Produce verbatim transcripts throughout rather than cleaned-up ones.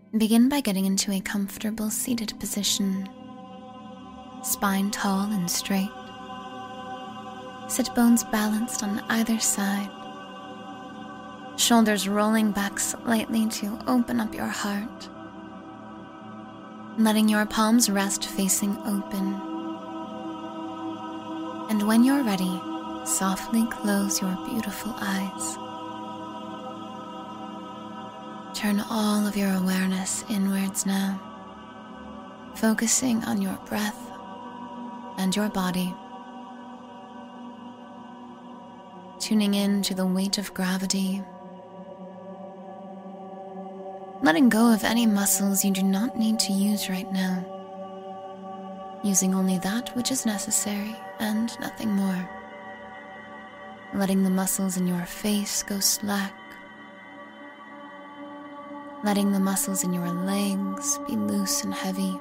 Begin by getting into a comfortable seated position, spine tall and straight, sit bones balanced on either side, shoulders rolling back slightly to open up your heart, letting your palms rest facing open. And when you're ready, softly close your beautiful eyes. Turn all of your awareness inwards now, focusing on your breath and your body, tuning in to the weight of gravity, letting go of any muscles you do not need to use right now, using only that which is necessary and nothing more. Letting the muscles in your face go slack, letting the muscles in your legs be loose and heavy.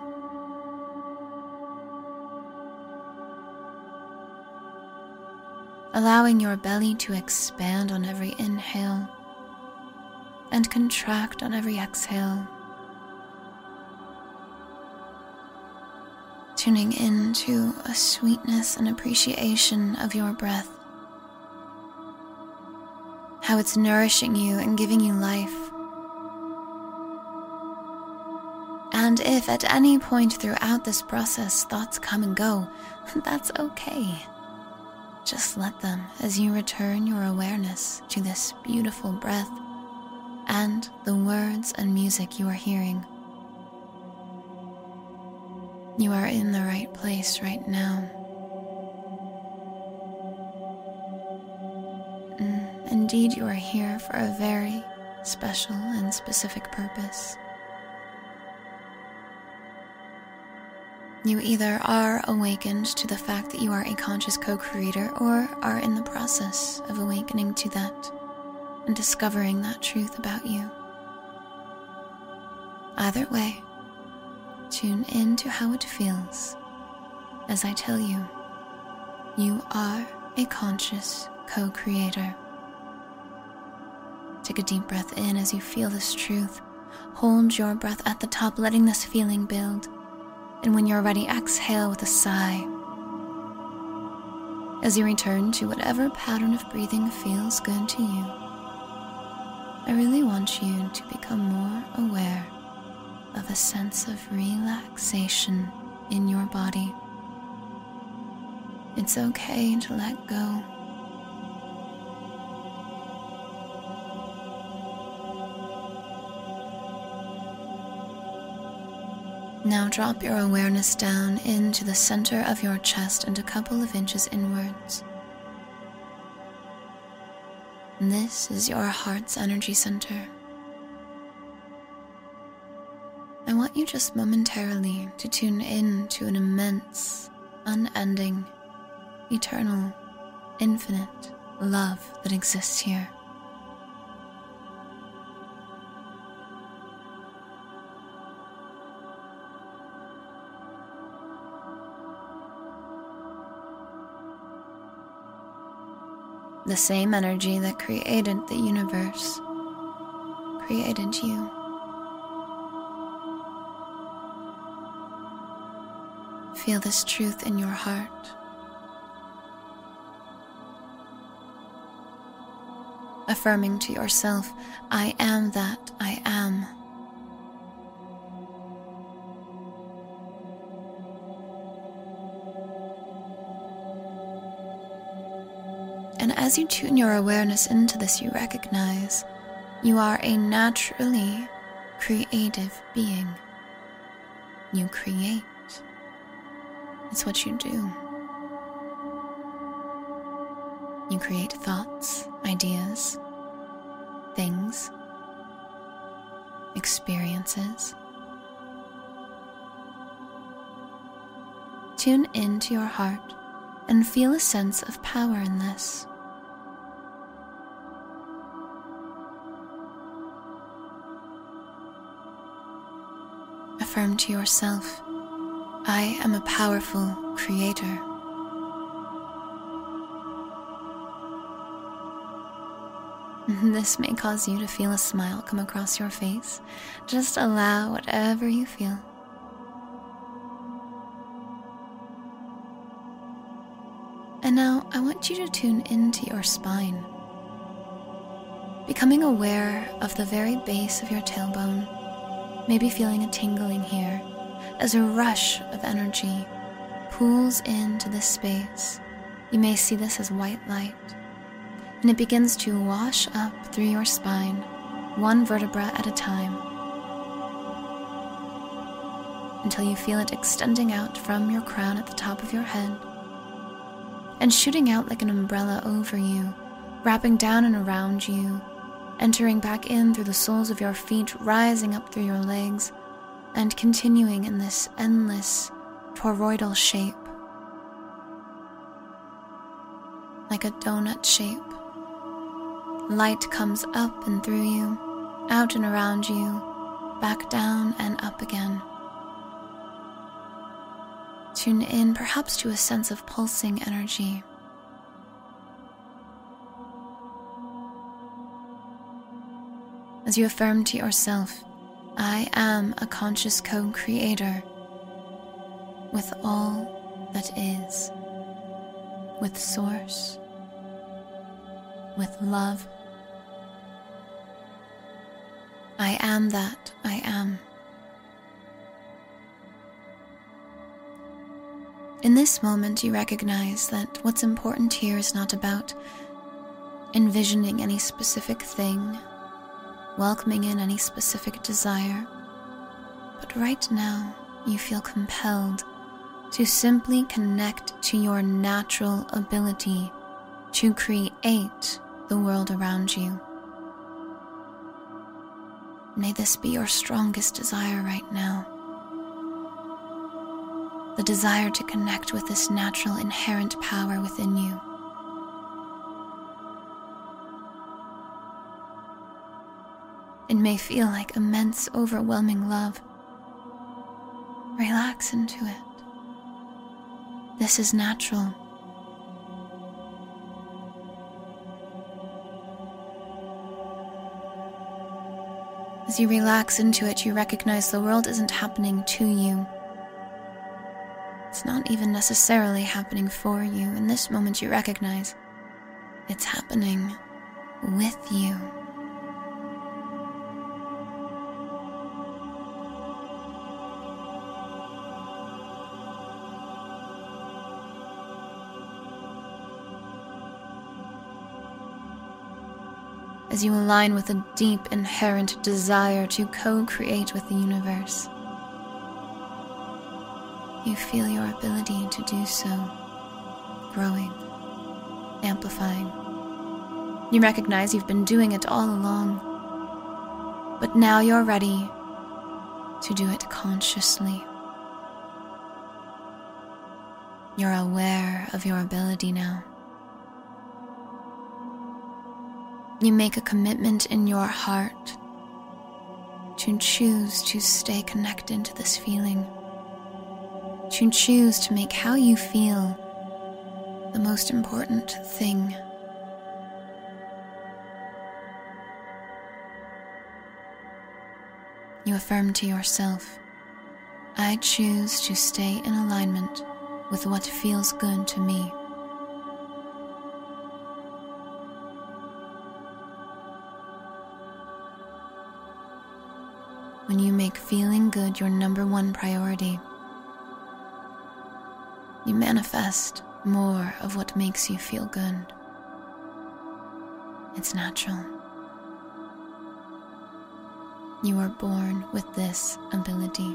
Allowing your belly to expand on every inhale and contract on every exhale. Tuning into a sweetness and appreciation of your breath, how it's nourishing you and giving you life. And if at any point throughout this process thoughts come and go, that's okay. Just let them as you return your awareness to this beautiful breath and the words and music you are hearing. You are in the right place right now. Mm, indeed, you are here for a very special and specific purpose. You either are awakened to the fact that you are a conscious co-creator or are in the process of awakening to that and discovering that truth about you. Either way, tune in to how it feels as I tell you, you are a conscious co-creator. Take a deep breath in as you feel this truth. Hold your breath at the top, letting this feeling build. And when you're ready, exhale with a sigh. As you return to whatever pattern of breathing feels good to you, I really want you to become more aware of a sense of relaxation in your body. It's okay to let go. Now drop your awareness down into the center of your chest and a couple of inches inwards. This is your heart's energy center. I want you just momentarily to tune in to an immense, unending, eternal, infinite love that exists here. The same energy that created the universe created you. Feel this truth in your heart. Affirming to yourself, I am that I am. And as you tune your awareness into this, you recognize you are a naturally creative being. You create. It's what you do. You create thoughts, ideas, things, experiences. Tune into your heart and feel a sense of power in this. Affirm to yourself, I am a powerful creator. This may cause you to feel a smile come across your face. Just allow whatever you feel. And now I want you to tune into your spine, becoming aware of the very base of your tailbone, maybe feeling a tingling here as a rush of energy pools into this space. You may see this as white light, and it begins to wash up through your spine, one vertebra at a time, until you feel it extending out from your crown at the top of your head and shooting out like an umbrella over you, wrapping down and around you, entering back in through the soles of your feet, rising up through your legs, and continuing in this endless toroidal shape, like a donut shape. Light comes up and through you, out and around you, back down and up again. Tune in perhaps to a sense of pulsing energy. As you affirm to yourself, I am a conscious co-creator with all that is, with Source, with love. I am that I am. In this moment, you recognize that what's important here is not about envisioning any specific thing, welcoming in any specific desire, but right now you feel compelled to simply connect to your natural ability to create the world around you. May this be your strongest desire right now. The desire to connect with this natural inherent power within you. It may feel like immense, overwhelming love. Relax into it. This is natural. As you relax into it, you recognize the world isn't happening to you. It's not even necessarily happening for you. In this moment, you recognize it's happening with you. As you align with a deep, inherent desire to co-create with the universe, you feel your ability to do so growing, amplifying. You recognize you've been doing it all along, but now you're ready to do it consciously. You're aware of your ability now. You make a commitment in your heart to choose to stay connected to this feeling, to choose to make how you feel the most important thing. You affirm to yourself, I choose to stay in alignment with what feels good to me. When you make feeling good your number one priority, you manifest more of what makes you feel good. It's natural. You are born with this ability.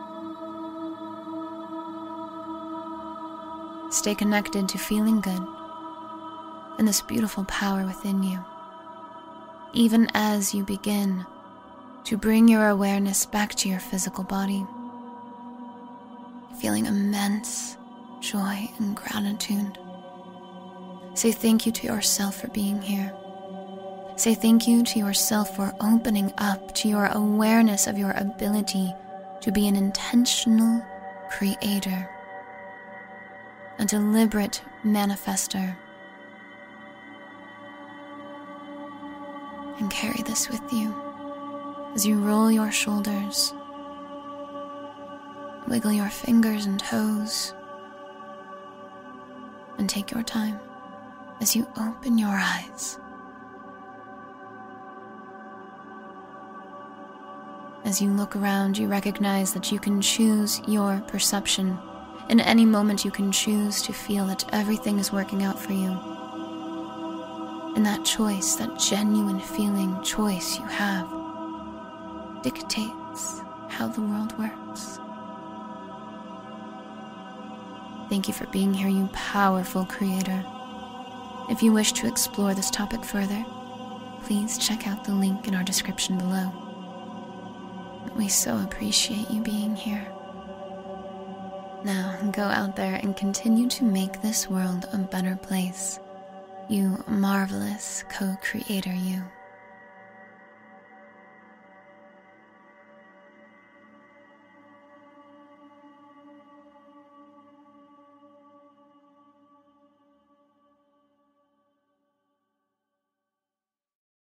Stay connected to feeling good and this beautiful power within you, even as you begin to bring your awareness back to your physical body, feeling immense joy and gratitude. Say thank you to yourself for being here. Say thank you to yourself for opening up to your awareness of your ability to be an intentional creator, a deliberate manifester. and carry this with you as you roll your shoulders, wiggle your fingers and toes, and take your time as you open your eyes. As you look around, you recognize that you can choose your perception. In any moment, you can choose to feel that everything is working out for you. And that choice, that genuine feeling choice you have, dictates how the world works. Thank you for being here, you powerful creator. If you wish to explore this topic further, please check out the link in our description below. We so appreciate you being here. Now, go out there and continue to make this world a better place. You marvelous co-creator, you.